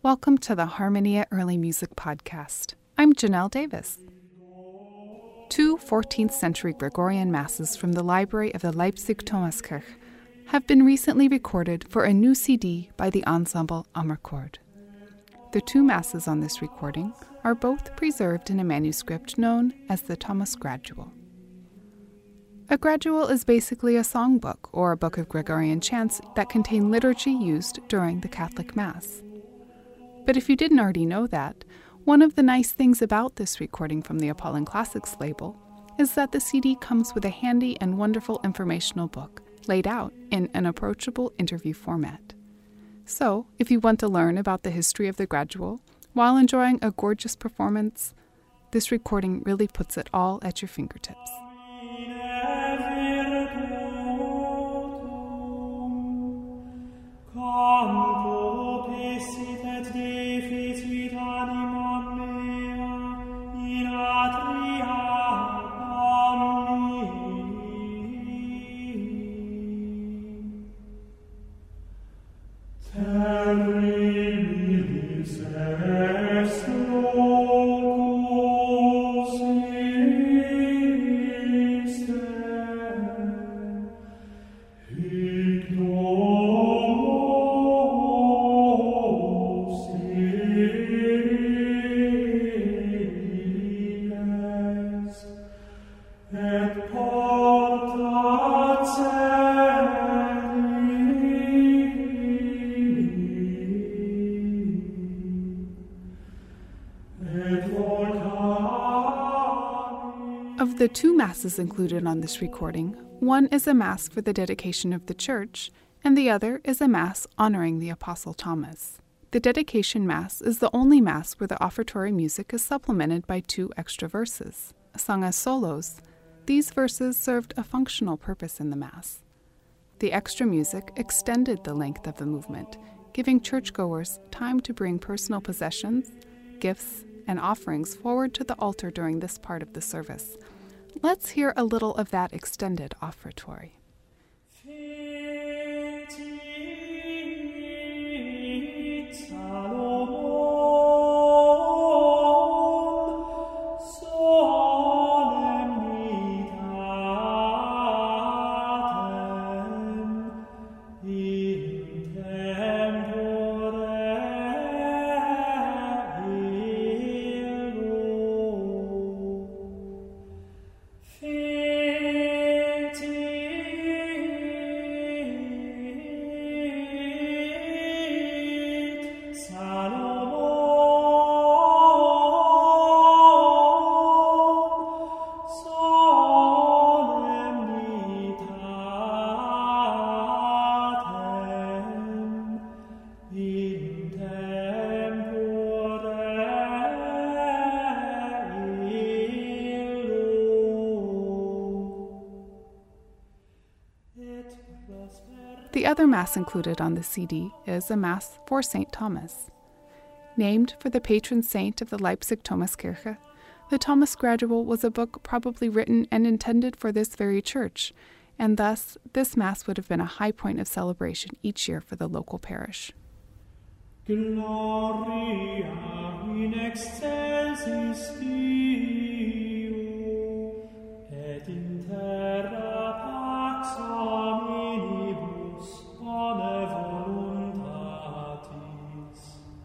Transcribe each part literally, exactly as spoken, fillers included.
Welcome to the Harmonia Early Music Podcast. I'm Janelle Davis. Two fourteenth century Gregorian masses from the library of the Leipzig Thomaskirche have been recently recorded for a new C D by the ensemble Amarcord. The two masses on this recording are both preserved in a manuscript known as the Thomas Gradual. A gradual is basically a songbook or a book of Gregorian chants that contain liturgy used during the Catholic Mass. But if you didn't already know that, one of the nice things about this recording from the Apollon Classics label is that the C D comes with a handy and wonderful informational book laid out in an approachable interview format. So, if you want to learn about the history of the gradual while enjoying a gorgeous performance, this recording really puts it all at your fingertips. Of the two masses included on this recording, one is a mass for the dedication of the church, and the other is a mass honoring the Apostle Thomas. The dedication mass is the only mass where the offertory music is supplemented by two extra verses. Sung as solos, these verses served a functional purpose in the mass. The extra music extended the length of the movement, giving churchgoers time to bring personal possessions, gifts, and offerings forward to the altar during this part of the service. Let's hear a little of that extended offertory. The other Mass included on the C D is a Mass for Saint Thomas. Named for the patron saint of the Leipzig Thomaskirche, the Thomas Gradual was a book probably written and intended for this very church, and thus this Mass would have been a high point of celebration each year for the local parish. Gloria in excelsis Deo, et in terra pax hominibus bone voluntatis.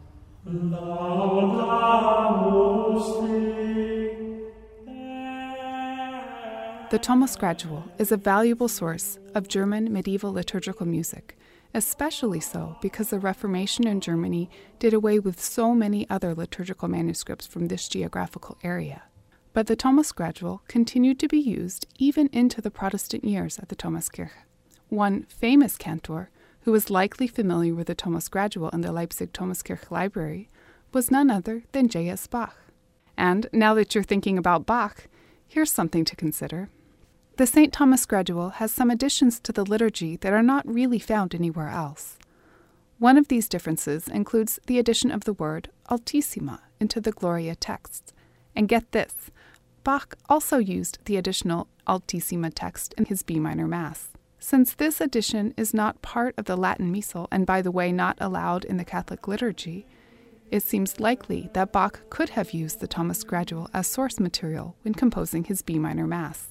Laudamus Dei. The Thomas Gradual is a valuable source of German medieval liturgical music, especially so because the Reformation in Germany did away with so many other liturgical manuscripts from this geographical area. But the Thomas Gradual continued to be used even into the Protestant years at the Thomaskirche. One famous cantor, who was likely familiar with the Thomas Gradual in the Leipzig Thomaskirche library, was none other than J S Bach. And now that you're thinking about Bach, here's something to consider. The Saint Thomas Gradual has some additions to the liturgy that are not really found anywhere else. One of these differences includes the addition of the word altissima into the Gloria texts. And get this, Bach also used the additional altissima text in his B minor Mass. Since this addition is not part of the Latin Missal, and by the way not allowed in the Catholic liturgy, It seems likely that Bach could have used the Thomas Gradual as source material when composing his B minor Mass.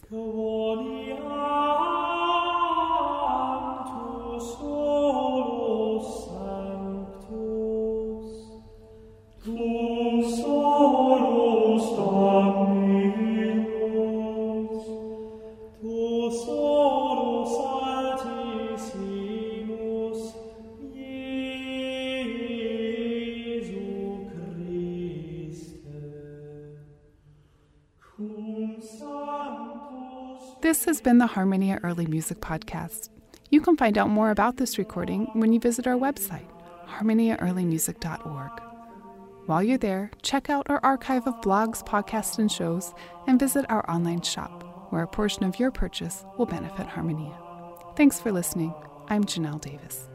This has been the Harmonia Early Music Podcast. You can find out more about this recording when you visit our website, harmonia early music dot org. While you're there, check out our archive of blogs, podcasts, and shows, and visit our online shop, where a portion of your purchase will benefit Harmonia. Thanks for listening. I'm Janelle Davis.